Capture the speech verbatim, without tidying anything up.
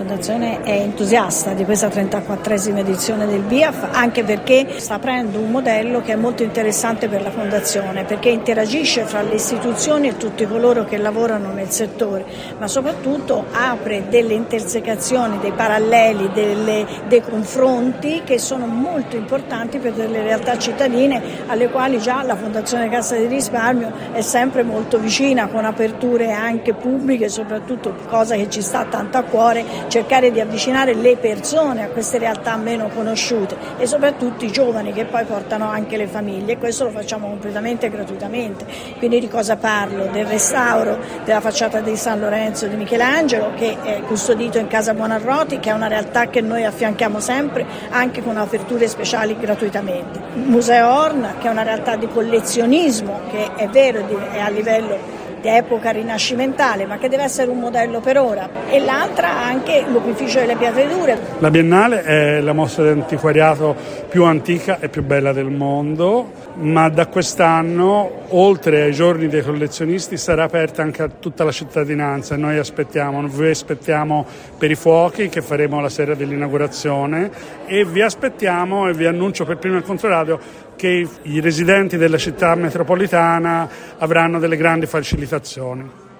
Fondazione è entusiasta di questa trentaquattresima edizione del B I A F, anche perché sta aprendo un modello che è molto interessante per la Fondazione, perché interagisce fra le istituzioni e tutti coloro che lavorano nel settore, ma soprattutto apre delle intersecazioni, dei paralleli, delle, dei confronti che sono molto importanti per delle realtà cittadine alle quali già la Fondazione Cassa di Risparmio è sempre molto vicina, con aperture anche pubbliche, soprattutto cosa che ci sta tanto a cuore, cercare di avvicinare le persone a queste realtà meno conosciute e soprattutto i giovani che poi portano anche le famiglie, e questo lo facciamo completamente gratuitamente. Quindi di cosa parlo? Del restauro della facciata di San Lorenzo di Michelangelo, che è custodito in Casa Buonarroti, che è una realtà che noi affianchiamo sempre anche con aperture speciali gratuitamente. Museo Horn, che è una realtà di collezionismo che è vero è a livello di epoca rinascimentale, ma che deve essere un modello per ora, e l'altra anche l'Opificio delle Pietre Dure. La Biennale è la mostra di antiquariato più antica e più bella del mondo, ma da quest'anno, oltre ai giorni dei collezionisti, sarà aperta anche a tutta la cittadinanza. Noi aspettiamo, vi aspettiamo per i fuochi che faremo la sera dell'inaugurazione, e vi aspettiamo e vi annuncio per primo il Controradio che i residenti della città metropolitana avranno delle grandi facilitazioni.